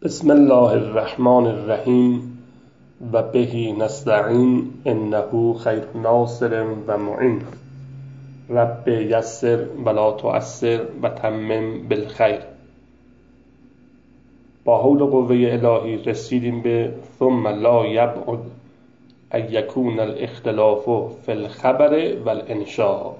بسم الله الرحمن الرحیم و به نستعین انه خیر ناصر و معین. رب یسر ولا تعسر و تمم بالخیر. با حول و قوه الهی رسیدیم به ثم لا یبعد ان یکون الاختلاف فی الخبر و الانشاء،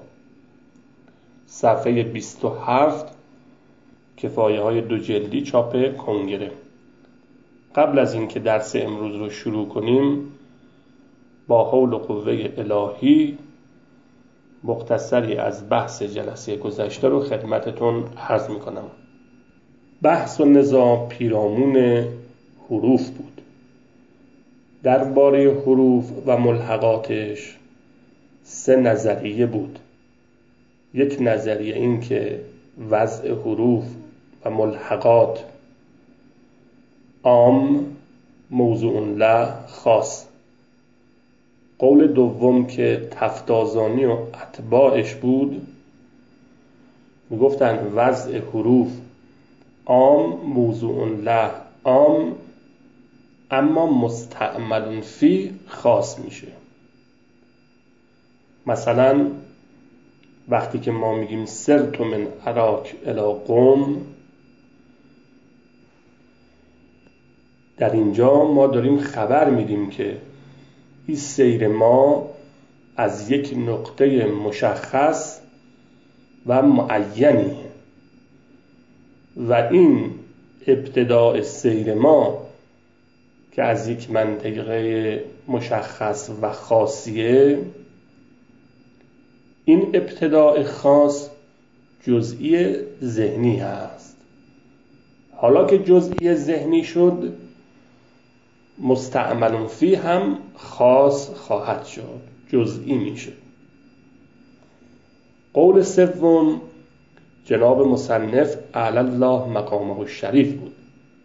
صفحه 27، کفایه های 2 جلدی چاپ کنگره. قبل از اینکه درس امروز رو شروع کنیم، با حول و قوه الهی مختصری از بحث جلسه گذشته رو خدمتتون عرض میکنم. بحث و نزاع پیرامون حروف بود. درباره حروف و ملحقاتش 3 نظریه بود. یک نظریه این که وضع حروف و ملحقات عام، موضوع له خاص. قول دوم که تفتازانی و اتباعش بود، میگفتن وضع حروف عام، موضوع له عام، اما مستعمل فی خاص میشه. مثلا وقتی که ما میگیم سرت من عراک الی قم، در اینجا ما داریم خبر میدیم که این سیر ما از یک نقطه مشخص و معینی و این ابتداء سیر ما که از یک منطقه مشخص و خاصیه، این ابتداء خاص جزئی ذهنی هست. حالا که جزئی ذهنی شد، مستعمل فی هم خاص خواهد شد، جزئی میشه. قول سوم جناب مصنف اعلی الله مقامه الشریف بود.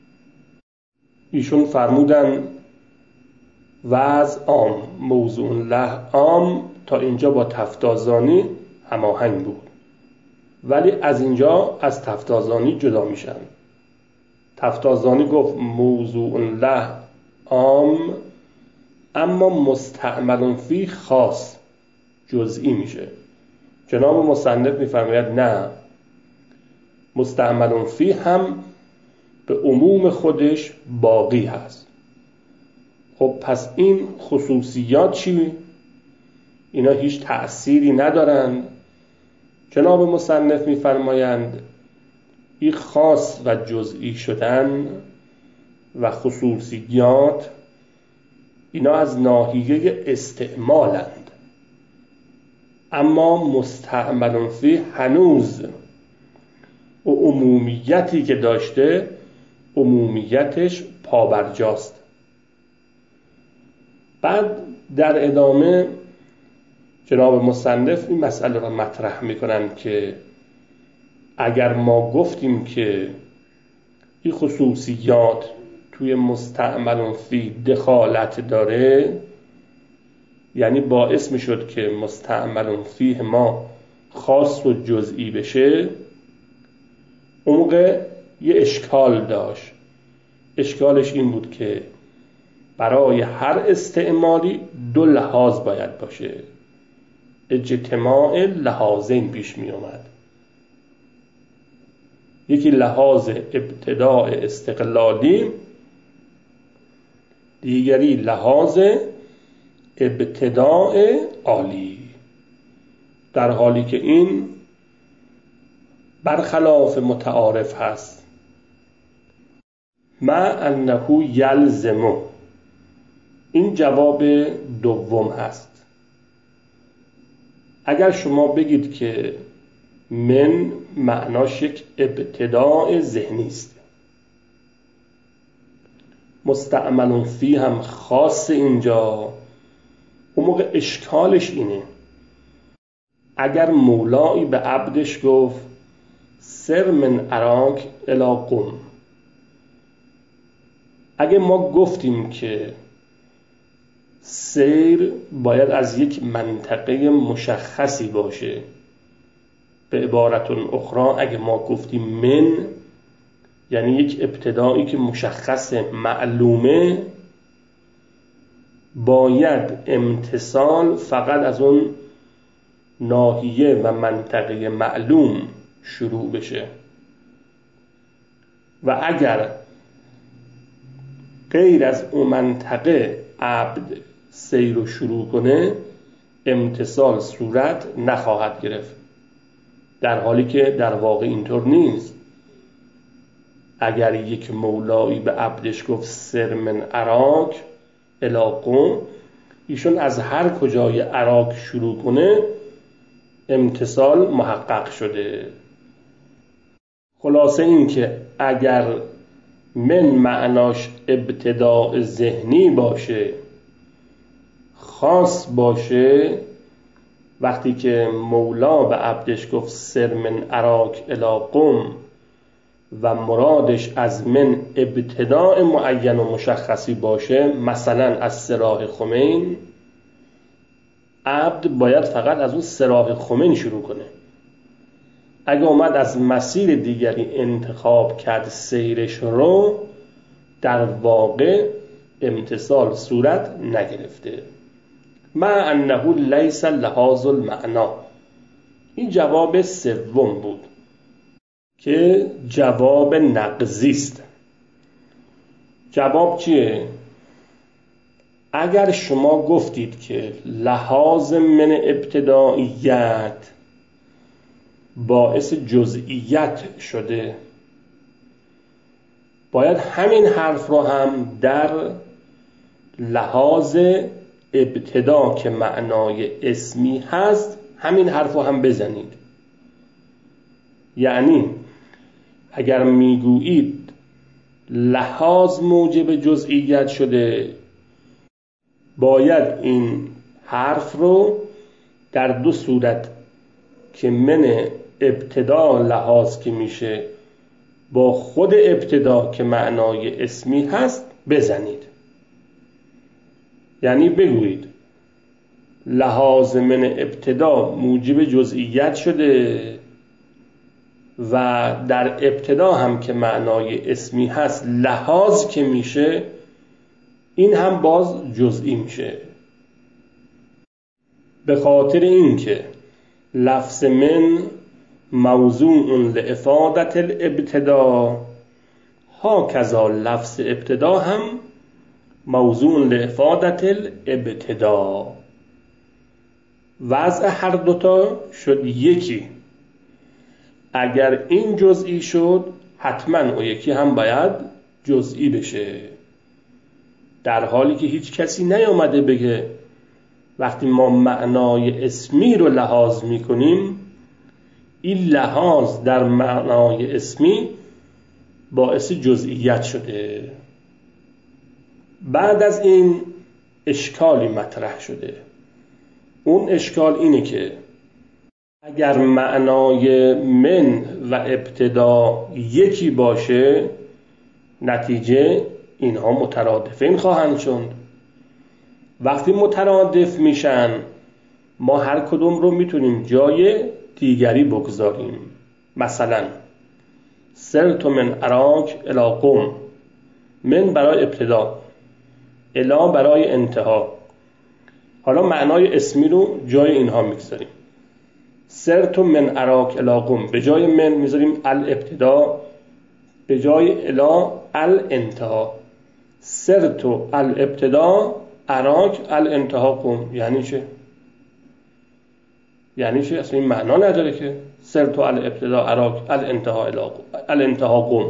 ایشون فرمودن وضع عام، موضوع له عام، تا اینجا با تفتازانی هماهنگ بود، ولی از اینجا از تفتازانی جدا میشن. تفتازانی گفت موضوع له عام، اما مستعمل فی خاص، جزئی میشه. جناب مصنف میفرماید نه، مستعمل فی هم به عموم خودش باقی هست. خب پس این خصوصیات چی؟ اینا هیچ تأثیری ندارند. جناب مصنف میفرمایند این خاص و جزئی شدن و خصوصیات، اینا از ناحیه استعمالند، اما مستعمل فی هنوز و عمومیتی که داشته، عمومیتش پابرجاست. بعد در ادامه جناب مصنف این مسئله را مطرح میکنند که اگر ما گفتیم که این خصوصیات توی مستعمل فی دخالت داره، یعنی باعث میشد که مستعمل فیه ما خاص و جزئی بشه، اون موقع یه اشکال داشت. اشکالش این بود که برای هر استعمالی 2 لحاظ باید باشه. اجتماع لحاظین پیش می اومد. یکی لحاظ ابتداء استقلالی، دیگری لحاظ ابتداء عالی، در حالی که این برخلاف متعارف هست. مع انه یلزم، این جواب دوم هست. اگر شما بگید که من معناش یک ابتداء ذهنی است، مستعمل فی هم خاص اینجا، اون موقع اشکالش اینه اگر مولایی به عبدش گفت سر من عراک الی قم، اگه ما گفتیم که سیر باید از یک منطقه مشخصی باشه، به عبارت اخرى اگه ما گفتیم من، یعنی یک ابتدایی که مشخص معلومه، باید امتثال فقط از اون ناحیه و منطقه معلوم شروع بشه و اگر غیر از اون منطقه عبد سیر رو شروع کنه امتثال صورت نخواهد گرفت، در حالی که در واقع اینطور نیست. اگر یک مولایی به عبدش گفت سر من عراک الی قم، ایشون از هر کجای عراق شروع کنه امتثال محقق شده. خلاصه این که اگر من معناش ابتداء ذهنی باشه، خاص باشه، وقتی که مولا به عبدش گفت سر من عراک الی قم و مرادش از من ابتداء معین و مشخصی باشه، مثلا از سراح خمین، عبد باید فقط از اون سراح خمین شروع کنه. اگه اومد از مسیر دیگری انتخاب کرد سیرش رو، در واقع امتثال صورت نگرفته. مع انه لیس لحاظ المعنا. این جواب سوم بود که جواب نقضی است. جواب چیه؟ اگر شما گفتید که لحاظ من ابتداییت باعث جزئیت شده، باید همین حرف رو هم در لحاظ ابتدا که معنای اسمی هست همین حرف رو هم بزنید. یعنی اگر میگویید لحاظ موجب جزئیت شده، باید این حرف رو در دو صورت که من ابتدا لحاظ که میشه با خود ابتدا که معنای اسمی هست بزنید. یعنی بگویید لحاظ من ابتدا موجب جزئیت شده و در ابتدا هم که معنای اسمی هست لحاظ که میشه این هم باز جزئی میشه، به خاطر اینکه لفظ من موضوع لافادة الابتدا، هاکذا لفظ ابتدا هم موضوع لافادة الابتدا. وضع هر دوتا شد یکی. اگر این جزئی شد حتما اون یکی هم باید جزئی بشه، در حالی که هیچ کسی نیامده بگه وقتی ما معنای اسمی رو لحاظ میکنیم این لحاظ در معنای اسمی باعث جزئیت شده. بعد از این اشکالی مطرح شده. اون اشکال اینه که اگر معنای من و ابتدا یکی باشه، نتیجه اینها مترادفین خواهند شد. وقتی مترادف میشن ما هر کدوم رو میتونیم جای دیگری بگذاریم. مثلا سرت من عراک الی قم، من برای ابتدا، الی برای انتها. حالا معنای اسمی رو جای اینها میگذاریم. سرت من عراک الی قم به جای من میذاریم الابتدا، به جای الی الانتها. سرت الابتدا عراک الانتها قم. یعنی چه؟ یعنی چه؟ اصلا این معنا نداره که سرت الابتدا عراک الانتها قم.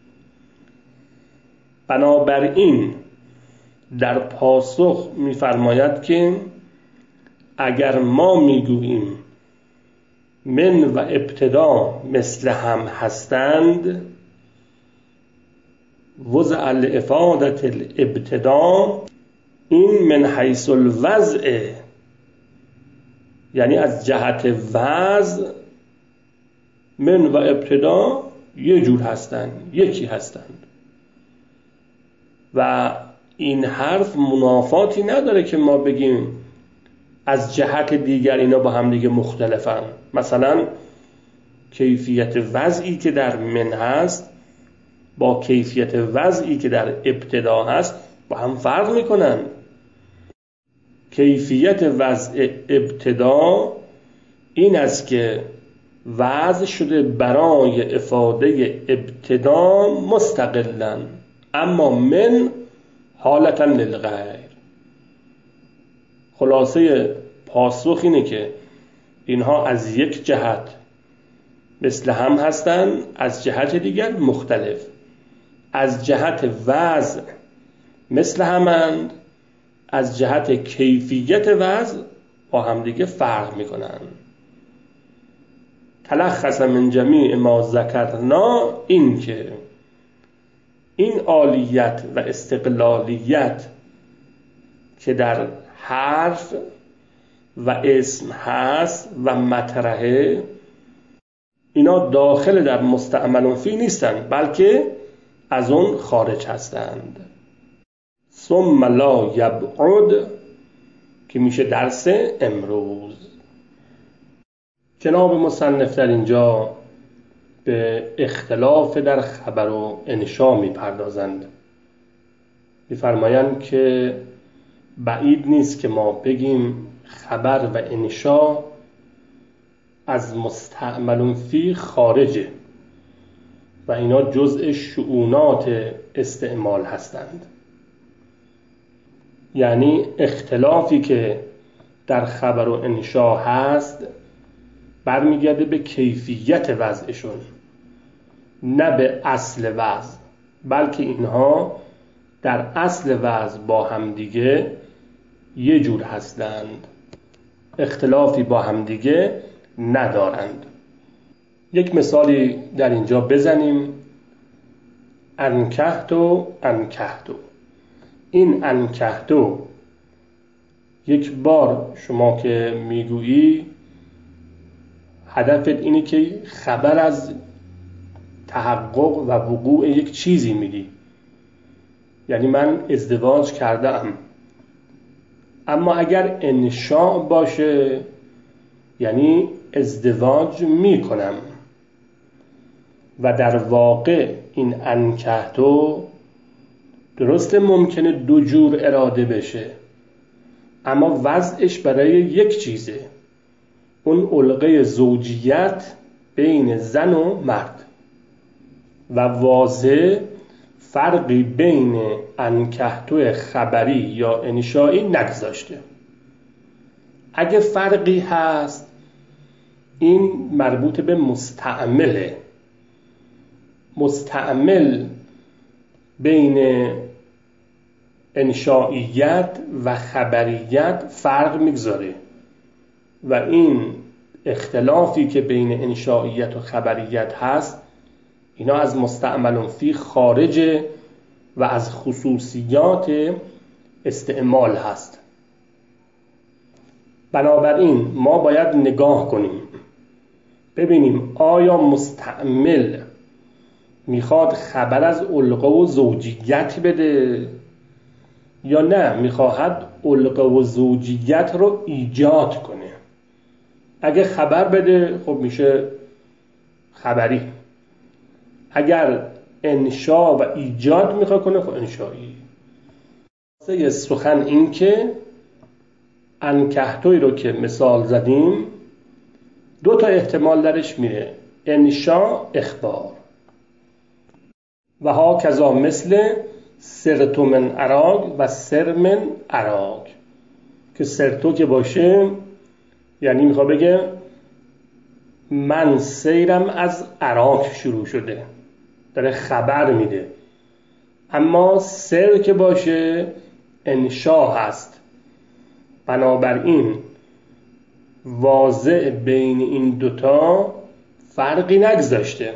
بنابراین در پاسخ میفرماید که اگر ما میگوییم من و ابتدا مثل هم هستند، وضع لافادة الابتدا، این من حیث الوضع، یعنی از جهت وضع من و ابتدا یه جور هستند، یکی هستند و این حرف منافاتی نداره که ما بگیم از جهت دیگر اینا با هم دیگه مختلفن. مثلا کیفیت وضعی که در من هست با کیفیت وضعی که در ابتدا هست با هم فرق میکنن. کیفیت وضع ابتدا این است که وضع شده برای افاده ابتدا مستقلا، اما من حالتا للغیر. خلاصه پاسخ اینه که اینها از یک جهت مثل هم هستند، از جهت دیگر مختلف. از جهت وضع مثل همند، از جهت کیفیت وضع با همدیگه فرق میکنن. تلخص من جمیع ما ذکرنا، این که این عالیت و استقلالیت که در حرف و اسم هست و مطرحه، اینا داخل در مستعمل فی نیستند، بلکه از اون خارج هستند. ثم لا یبعد که میشه درس امروز. جناب مصنف در اینجا به اختلاف در خبر و انشا میپردازند. میفرمایند که بعید نیست که ما بگیم خبر و انشا از مستعمل فی خارجه و اینا جزء شؤونات استعمال هستند. یعنی اختلافی که در خبر و انشا هست برمیگرده به کیفیت وضعشون، نه به اصل وضع، بلکه اینها در اصل وضع با همدیگه یه جور هستند، اختلافی با همدیگه ندارند. یک مثالی در اینجا بزنیم. انکحتو انکحتو. این انکحتو یک بار شما که میگویی هدفت اینه که خبر از تحقق و وقوع یک چیزی میدی، یعنی من ازدواج کردم. اما اگر انشاء باشه یعنی ازدواج میکنم، و در واقع این انکحتو درست ممکنه دو جور اراده بشه، اما وضعش برای یک چیزه، اون علقه زوجیت بین زن و مرد، و واضح فرقی بین انکحتو خبری یا انشایی نگذاشته. اگه فرقی هست این مربوط به مستعمله. مستعمل بین انشائیت و خبریت فرق میگذاره و این اختلافی که بین انشائیت و خبریت هست اینا از مستعمل فی خارجه و از خصوصیات استعمال هست. بنابراین ما باید نگاه کنیم ببینیم آیا مستعمل میخواد خبر از علقه و زوجیت بده یا نه میخواهد علقه و زوجیت رو ایجاد کنه. اگه خبر بده خب میشه خبری، اگر انشا و ایجاد میخواد کنه خب انشایی. سخن این که انکحتوی رو که مثال زدیم دو تا احتمال درش میره، انشا اخبار، و ها کذا مثل سرتو من عراق و سر من عراق، که سرتو که باشه یعنی میخواد بگه من سیرم از عراق شروع شده، داره خبر میده. اما سر که باشه انشا هست، بنابراین واضح بین این دوتا فرقی نگذاشته،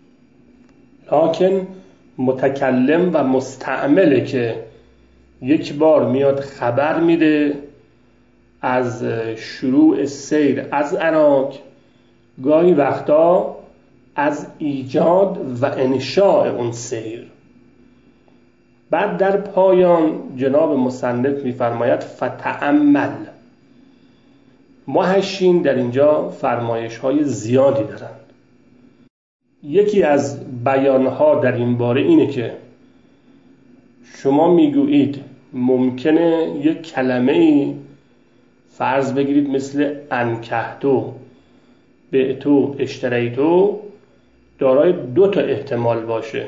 لکن متکلم و مستعمله که یک بار میاد خبر میده از شروع سیر از عراق، گاهی وقتا از ایجاد و انشاء اون سیر. بعد در پایان جناب مصنف میفرماید فتأمل. محشین در اینجا فرمایش های زیادی دارند. یکی از بیانها در این باره اینه که شما میگویید ممکنه یک کلمه‌ای فرض بگیرید مثل انکحتو، بعتو، اشتریتو دارای 2 تا احتمال باشه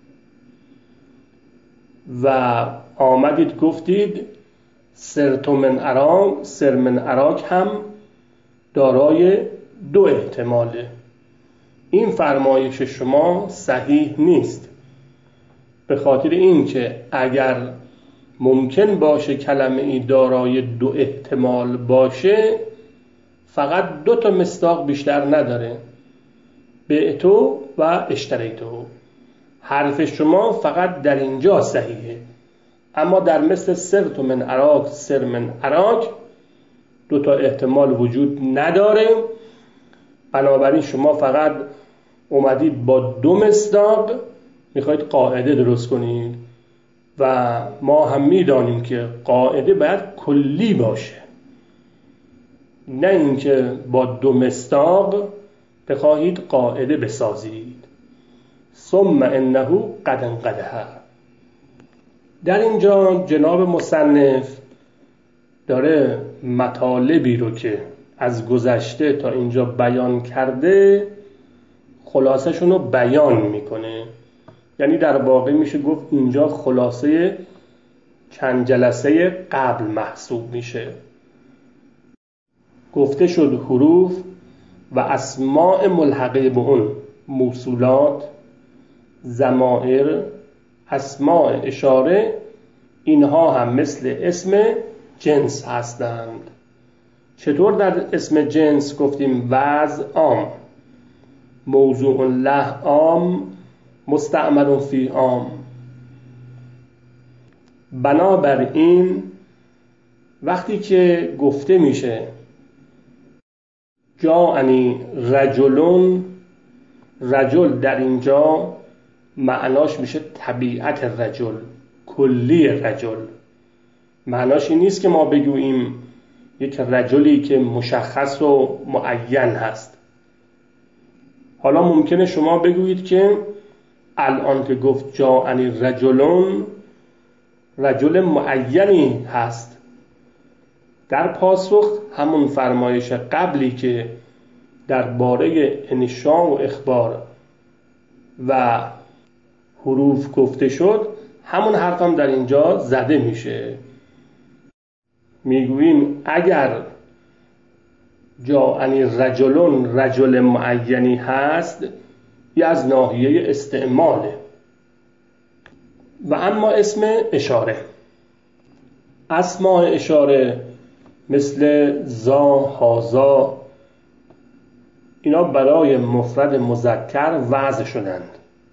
و آمدید گفتید سرتو من اراک، سر من اراک هم دارای 2 احتماله. این فرمایش شما صحیح نیست، به خاطر این که اگر ممکن باشه کلمه ای دارای 2 احتمال باشه فقط 2 تا مصداق بیشتر نداره، بعتو و اشتریتو. حرف شما فقط در اینجا صحیحه، اما در مثل سرتو من اراک، سر من اراک 2 تا احتمال وجود نداره. بنابراین شما فقط اومدید با 2 مصداق میخواید قاعده درست کنید و ما هم میدانیم که قاعده باید کلی باشه، نه اینکه با 2 مصداق بخواهید قاعده بسازید. ثم انه قد انقدح. در اینجا جناب مصنف داره مطالبی رو که از گذشته تا اینجا بیان کرده خلاصه‌شون رو بیان میکنه. یعنی در واقع میشه گفت اینجا خلاصه چند جلسه قبل محسوب میشه. گفته شد حروف و اسماء ملحقه به اون، موصولات، ضمائر، اسماء اشاره، اینها هم مثل اسم جنس هستند. چطور در اسم جنس گفتیم وضع عام، موضوع له عام، مستعمل فی عام. بنابراین وقتی که گفته میشه جاءنی رجلون، رجل در اینجا معناش میشه طبیعت رجل، کلی رجل. معناش این نیست که ما بگوییم یک رجلی که مشخص و معین هست. حالا ممکنه شما بگویید که الان که گفت جاءنی رجلون رجل معینی هست. در پاسخ همون فرمایش قبلی که درباره انشاء و اخبار و حروف گفته شد همون حرف هم در اینجا زده میشه. میگوییم اگر جاءنی رجلون رجل معینی هست یا از ناحیه استعماله. و اما اسم اشاره، اسماء اشاره مثل زا، هازا، اینا برای مفرد مذکر وضع شدند.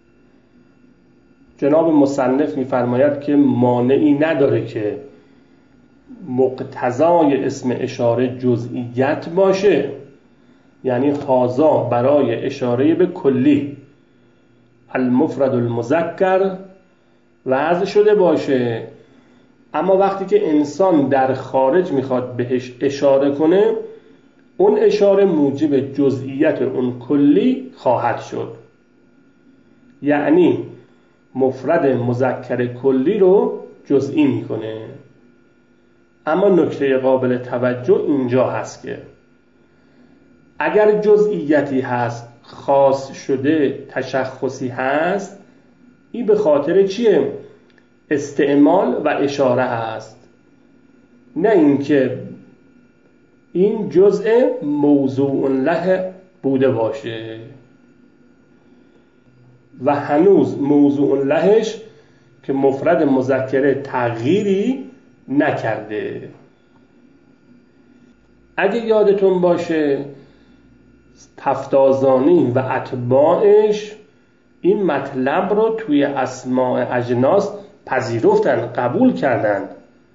جناب مصنف می‌فرماید که مانعی نداره که مقتضای اسم اشاره جزئیت باشه، یعنی هازا برای اشاره به کلی المفرد المذکر وضع شده باشه، اما وقتی که انسان در خارج میخواد بهش اشاره کنه اون اشاره موجب جزئیت اون کلی خواهد شد، یعنی مفرد مذکر کلی رو جزئی میکنه. اما نکته قابل توجه اینجا هست که اگر جزئیتی هست، خاص شده، تشخصی هست، این به خاطر چیه؟ استعمال و اشاره هست، نه اینکه این جزء موضوع له بوده باشه و هنوز موضوع لهش که مفرد مذکر تغییری نکرده. اگه یادتون باشه تفتازانی و اتباعش این مطلب رو توی اسماء اجناس پذیرفتن، قبول کردند،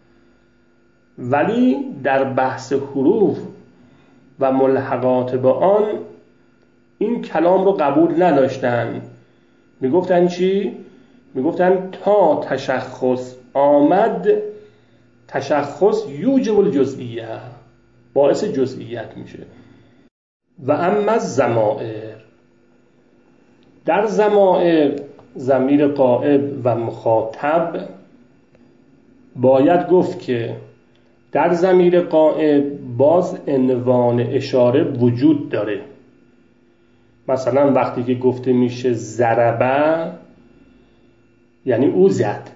ولی در بحث حروف و ملحقات به آن این کلام رو قبول نداشتن. میگفتن چی؟ میگفتن تا تشخص آمد، تشخص یوجب الجزئیه، باعث جزئیت میشه. و اما الضمائر، در ضمائر ضمیر غائب و مخاطب باید گفت که در ضمیر غائب باز عنوان اشاره وجود داره. مثلا وقتی که گفته میشه ضربه یعنی او زد،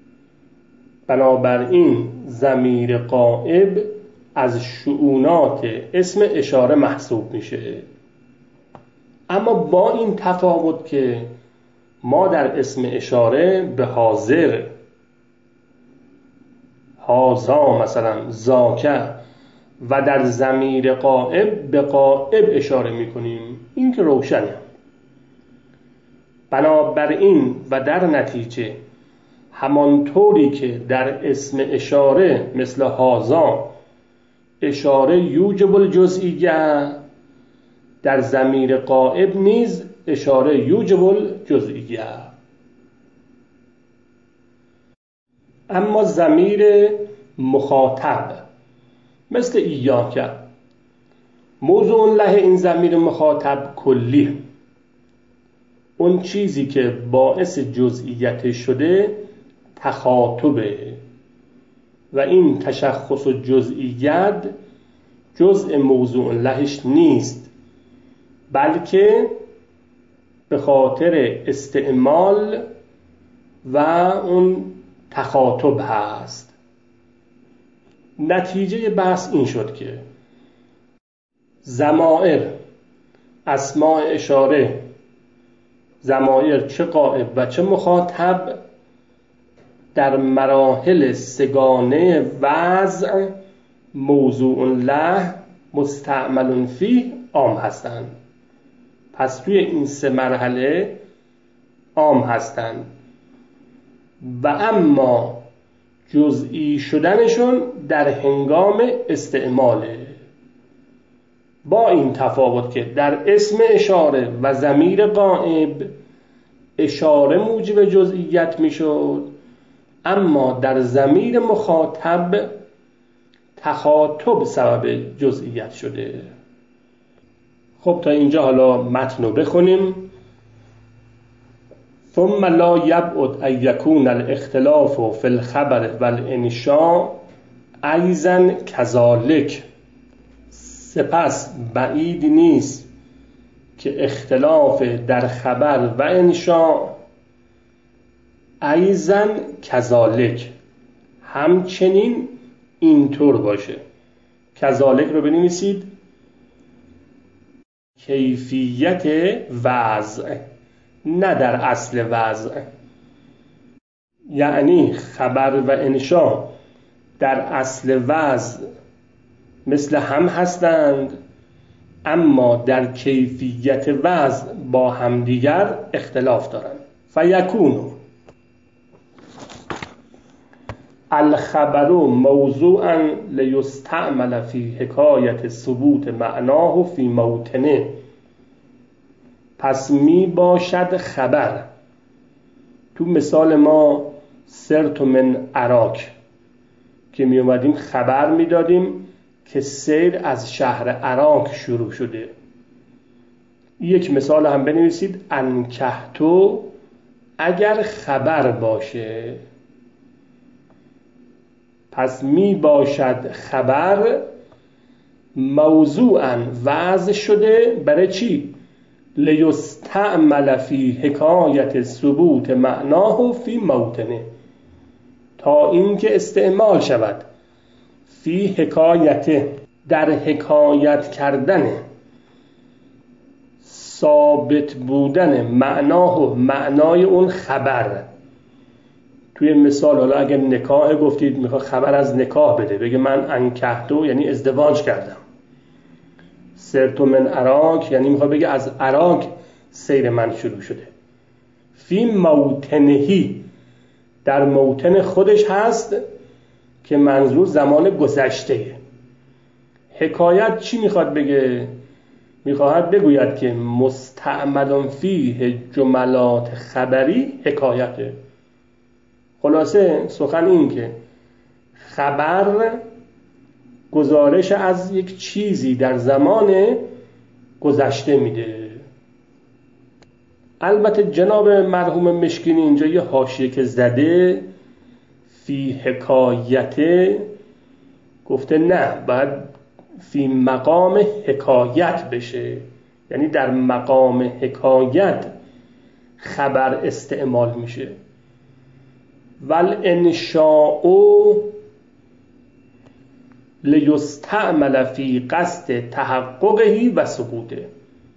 بنابراین ضمیر غائب از شؤونات اسم اشاره محسوب میشه. اما با این تفاوت که ما در اسم اشاره به حاضر، هازا مثلا، زاکه، و در ضمیر غائب به غائب اشاره میکنیم. این که روشنه. بنابراین و در نتیجه همانطوری که در اسم اشاره مثل هازا اشاره یوجب الجزئیه، در ضمیر غائب نیز اشاره یوجب الجزئیه. اما ضمیر مخاطب مثل ایاک، موضوع له این ضمیر مخاطب کلی، اون چیزی که باعث جزئیت شده تخاطبه و این تشخص و جزئیت جزء موضوع لهش نیست، بلکه به خاطر استعمال و اون تخاطب هست. نتیجه بحث این شد که ضمائر، اسماء اشاره، ضمائر چه غائب و چه مخاطب در مراحل سگانه وضع موضوع له مستعمل فیه عام هستند. پس توی این سه مرحله عام هستند و اما جزئی شدنشون در هنگام استعماله. با این تفاوت که در اسم اشاره و ضمیر غائب اشاره موجب جزئیت میشد، اما در ضمیر مخاطب تخاطب سبب جزئیت شده. خب تا اینجا حالا متن رو بخونیم. ثم لا یبعد ان یکون الاختلاف فی الخبر والانشاء ایضا کذالک. سپس بعید نیست که اختلاف در خبر و انشاء ایضا کذالک همچنین اینطور باشه. کذالک رو بنویسید کیفیت وضع، نه در اصل وضع. یعنی خبر و انشاء در اصل وضع مثل هم هستند، اما در کیفیت وضع با همدیگر اختلاف دارند. فیکونو الخبر موضوعا لیستعمل فی حکایت ثبوت معناه فی موطنه. پس می باشد خبر، تو مثال ما سرت من عراک که می اومدیم خبر می دادیم که سیر از شهر عراک شروع شده. یک مثال هم بنویسید انکحتو اگر خبر باشه. پس می باشد خبر موضوعاً وضع شده برای چی؟ لیستعمل فی حکایت ثبوت معناه فی موطنه، تا اینکه استعمال شود فی حکایت، در حکایت کردن ثابت بودن معناه و معنای اون خبر. توی مثال حالا اگر نکاح گفتید میخواد خبر از نکاح بده، بگه من انکحتو یعنی ازدواج کردم، سرتو من عراک یعنی میخواد بگه از عراک سیر من شروع شده. فی موطنهی در موطن خودش هست که منظور زمان گذشته. حکایت چی میخواد بگه؟ میخواهد بگوید که مستعمل فیه جملات خبری حکایته. خلاصه سخن این که خبر گزارش از یک چیزی در زمان گذشته میده. البته جناب مرحوم مشکینی اینجا یه حاشیه که زده فی حکایته، گفته نه، باید فی مقام حکایت بشه، یعنی در مقام حکایت خبر استعمال میشه. والانشاء لیستعمل فی قصد تحققه و ثبوته.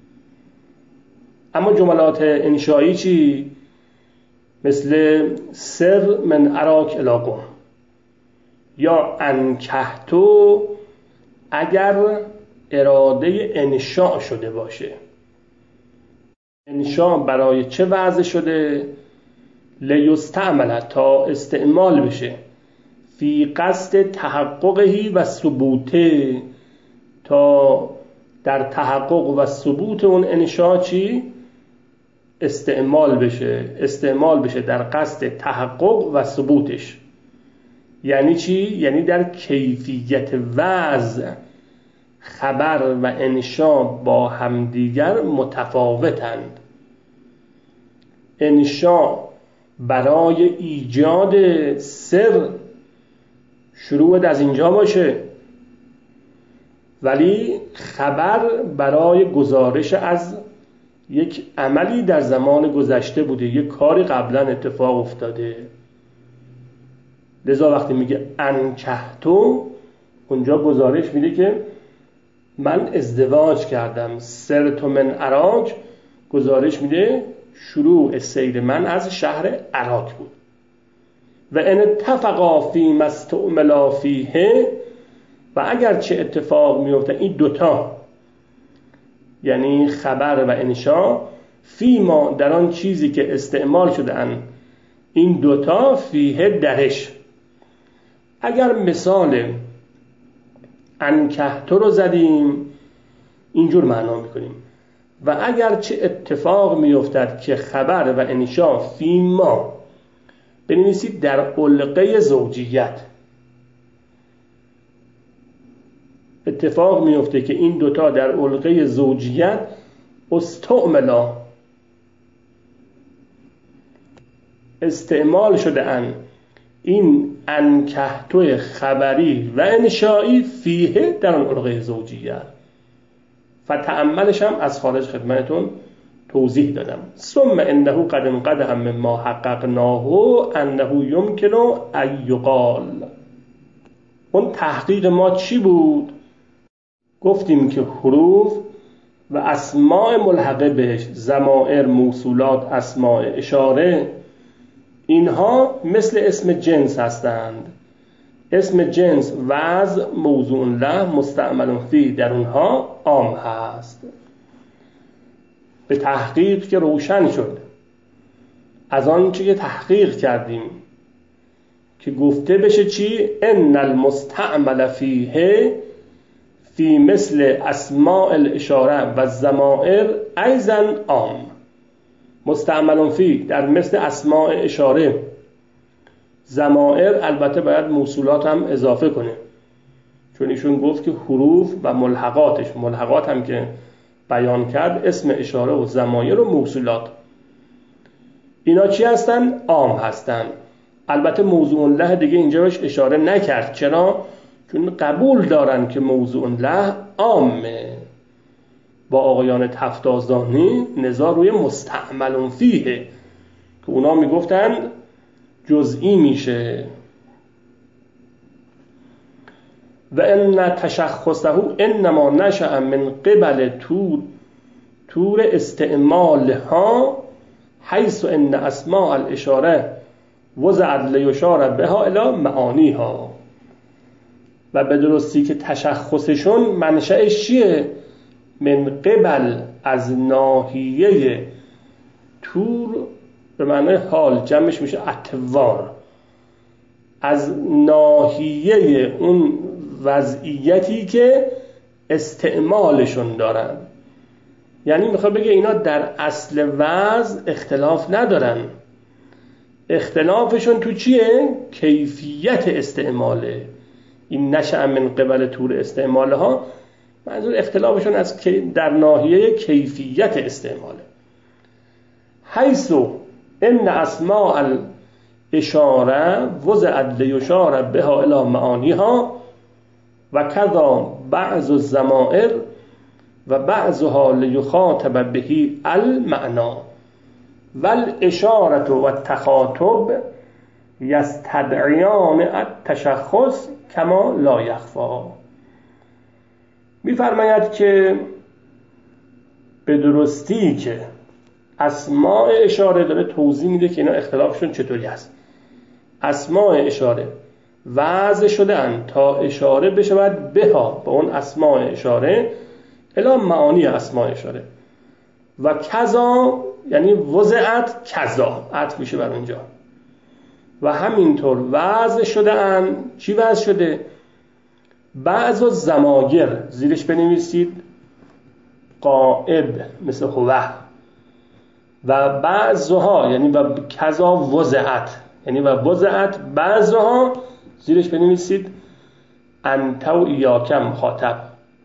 اما جملات انشایی چی؟ مثل سر من اراک الاقم یا انکحتو اگر اراده انشاء شده باشه. انشاء برای چه وضع شده؟ لیستعمل، تا استعمال بشه، فی قصد تحققه و ثبوته، تا در تحقق و ثبوت اون انشاء چی؟ استعمال بشه در قصد تحقق و ثبوتش. یعنی چی؟ یعنی در کیفیت وضع خبر و انشاء با همدیگر متفاوتند. انشاء برای ایجاد سر شروع از اینجا باشه، ولی خبر برای گزارش از یک عملی در زمان گذشته بوده، یک کاری قبلا اتفاق افتاده. لذا وقتی میگه انکحتو، اونجا گزارش میده که من ازدواج کردم. سرتو من عراق، گزارش میده شروع سیر من از شهر عراق بود. و ان اتفقا فی ما استعملا فیه، و اگر چه اتفاق میفته این دوتا، یعنی خبر و انشاء، فی ما در آن چیزی که استعمال شده ان این دوتا، فیه درش. اگر مثال انکحتو رو زدیم اینجور معنا میکنیم. و اگر چه اتفاق میافتد که خبر و انشاء فی ما، بنویسید در علقه زوجیت اتفاق میفته که این دوتا در علقه زوجیت استعملا، استعمال شده ان این انکحتو خبری و انشایی فیه در اون علقه زوجیت. فتأملش هم از خارج خدمتون توضیح دادم. ثم انه قد انقدح مما حققناه انه یمکن ان یقال. اون تحقیق ما چی بود؟ گفتیم که حروف و اسماء ملحقه بهش، ضمائر، موصولات، اسماء اشاره، اینها مثل اسم جنس هستند. اسم جنس وضع موضوع له مستعمل فی در اونها عام هست. به تحقیق که روشن شد از آن چی که تحقیق کردیم که گفته بشه چی؟ ان المستعمل فیه فی مثل اسماء الاشاره و ضمائر ایضا عام. مستعمل فی در مثل اسماء اشاره، ضمائر البته باید موصولات هم اضافه کنه، چون ایشون گفت که حروف و ملحقاتش، ملحقات هم که بیان کرد اسم اشاره و ضمایر و موصولات، اینا چی هستن؟ عام هستن. البته موضوع له دیگه اینجا بهش اشاره نکرد. چرا؟ چون قبول دارن که موضوع له عامه. با آقایان تفتازانی نزاع روی مستعمل فیه که اونا میگفتند جزئی میشه. و ان تشخصه انما نشأ من قبل طور استعمالها حیث ان اسماء الاشاره وضعت لیشار بها الی معانیها. و به درستی که تشخصشون منشأش چیه؟ من قبل، از ناحیه، طور به معنی حال، جمعش میشه اطوار، از ناحیه اون وضعیتی که استعمالشون دارن. یعنی میخواد بگه اینا در اصل وضع اختلاف ندارن، اختلافشون تو چیه؟ کیفیت استعماله. این نشأ من قبل طور استعمالها، منظور اختلافشون از در ناحیه کیفیت استعماله. حیث ان اسماء الاشاره وضعت لیشار بها الی معانیها و کذا بعض الضمائر و بعضها لیخاطب به المعنا والاشاره و التخاطب یستدعیان التشخص کما لا یخفی. می‌فرماید که به درستی که اسماء اشاره داره توضیح میده که اینا اختلافشون چطوری است. اسماء اشاره وضع شده اند تا اشاره بشود بها به اون اسماء اشاره الی معانی اسماء اشاره و کذا یعنی وضعت کذا عطف میشه بر اونجا و همینطور وضع شده اند. چی وضع شده؟ بعض الضمایر زیرش بنویسید غائب مثل هو و بعضها یعنی و کذا وضعت یعنی و وضعت بعضها زیرش بنویسید انت و ایاک مخاطب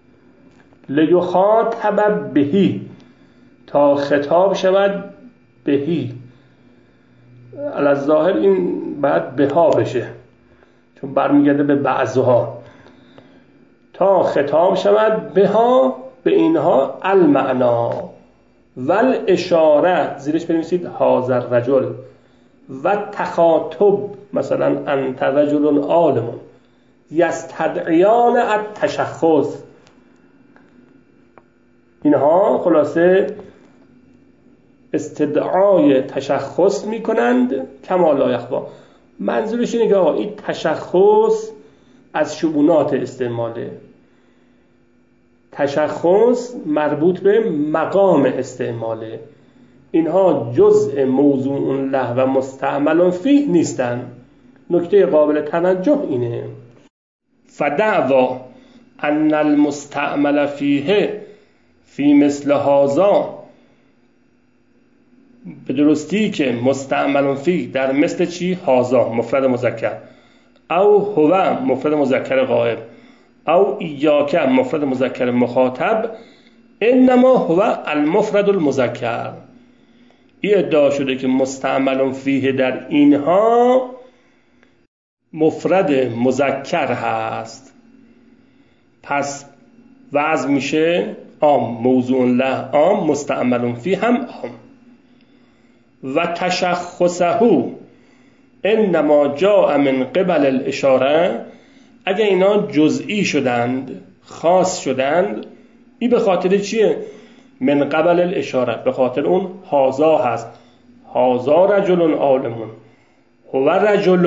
لیخاطب بهی تا خطاب شود بهی. الظاهر این باید بها بشه چون برمیگرده به بعضها. تا خطاب شود بها به اینها المعنا والاشاره زیرش بنویسید هذا الرجل و تخاطب مثلا انت رجل عالم یستدعیان التشخص. اینها خلاصه استدعای تشخص میکنند کما لا یخفی. منظورش اینه که آقا این تشخص از شؤونات استعماله. تشخص مربوط به مقام استعماله. اینها جزء موضوع له و مستعمل فیه نیستن. نکته قابل توجه اینه فدعوا ان المستعمل فیه فی مثل هذا، به درستی که مستعمل فیه در مثل چی؟ هذا مفرد مذکر او هو مفرد مذکر غائب او ایاک مفرد مذکر مخاطب انما هو المفرد المذکر. این ادعا شده که مستعمل فیه در اینها مفرد مذکر هست، پس وضع میشه عام، موضوع له عام، مستعمل فیه هم عام. و تشخصه انما جاء من قبل الاشاره، اگه اینا جزئی شدند خاص شدند این به خاطر چیه؟ من قبل الاشاره، به خاطر اون هازا هست. هازا رجل عالمون هو رجل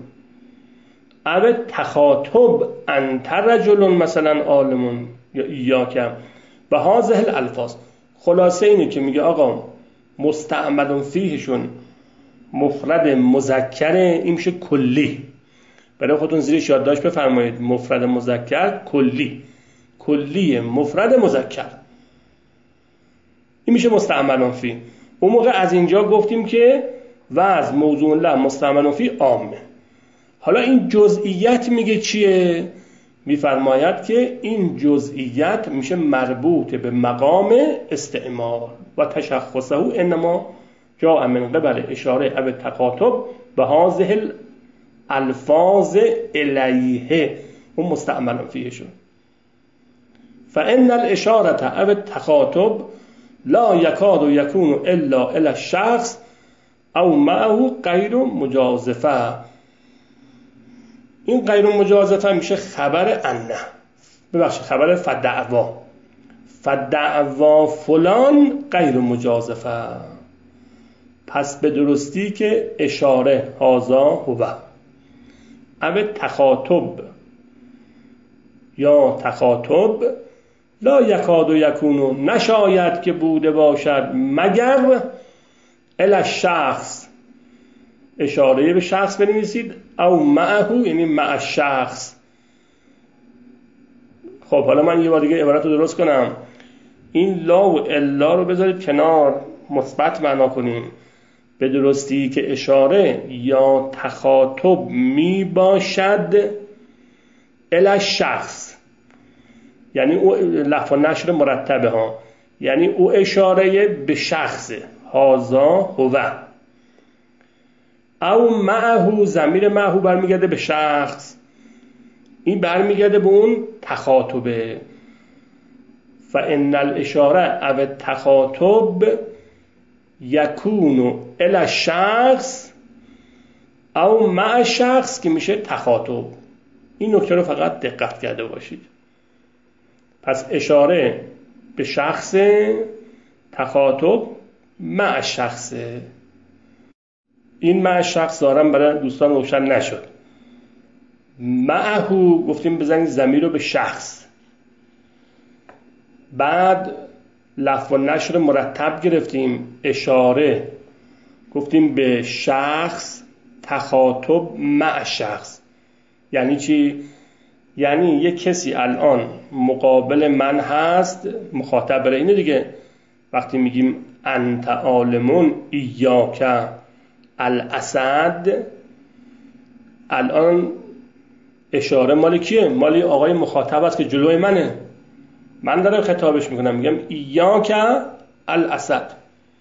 او تخاطب انت رجل مثلا عالمون یا ایاکم به هازه الالفاظ. خلاصه اینه که میگه آقا مستعمل فیهشون مفرد مذکره، این میشه کلی. برای خودتون زیرش یادداشت بفرمایید مفرد مذکر کلی، کلی مفرد مذکر این میشه مستعمل فیه. اون موقع از اینجا گفتیم که وضع موضوع له مستعمل فیه عامه. حالا این جزئیت میگه چیه؟ میفرماید که این جزئیت میشه مربوط به مقام استعمال و تشخصه انما جاء من قبل اشاره او تخاطب به هذه الالفاظ الیه، اون مستعمل فیه شد. فان الاشاره او التخاطب لا یکاد یکون الا الی الشخص او معه غیر مجازفه. این غیر مجازفه میشه خبر انه، ببخشید خبر فدعوا فلان غیر مجازفه. پس به درستی که اشاره هازا هو او تخاطب یا تخاطب لا یکاد و یکونو نشاید که بوده باشد مگر الی الشخص، اشاره به شخص بنویسید، او معه یعنی مع الشخص. خب حالا من یه بار دیگه عبارت رو درست کنم. این لا و الا رو بذارید کنار، مثبت معنا کنیم. به درستی که اشاره یا تخاطب می باشد الی الشخص، یعنی او لفظ نشر مرتبه ها، یعنی او اشاره به شخصه. هازا هو. او معه، ضمیر معه برمیگرده به شخص، این برمیگرده به اون تخاطبه. فان الاشاره او التخاطب یکون الی الشخص او مع شخص که میشه تخاطب. این نکته رو فقط دقت کرده باشید. پس اشاره به شخص، تخاطب مع شخص. این مع شخص دارم برای دوستان روشن نشد. معه گفتیم بزنید ضمیر رو به شخص، بعد لفظ و نشر مرتب گرفتیم، اشاره گفتیم به شخص، تخاطب مع شخص. یعنی چی؟ یعنی یک کسی الان مقابل من هست، مخاطب برای اینه دیگه. وقتی میگیم انت عالمون ایاک الاسد، الان اشاره مال کیه؟ مال آقای مخاطب است که جلوی منه، من دارم خطابش میکنم، میگم ایاک الاسد.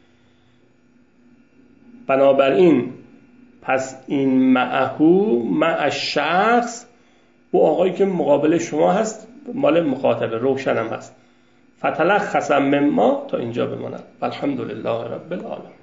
بنابراین پس این معهو مع شخص، او آقایی که مقابل شما هست مال مخاطبه، روشنم هست. فتلخص مما، تا اینجا بماند. الحمدلله رب العالمین.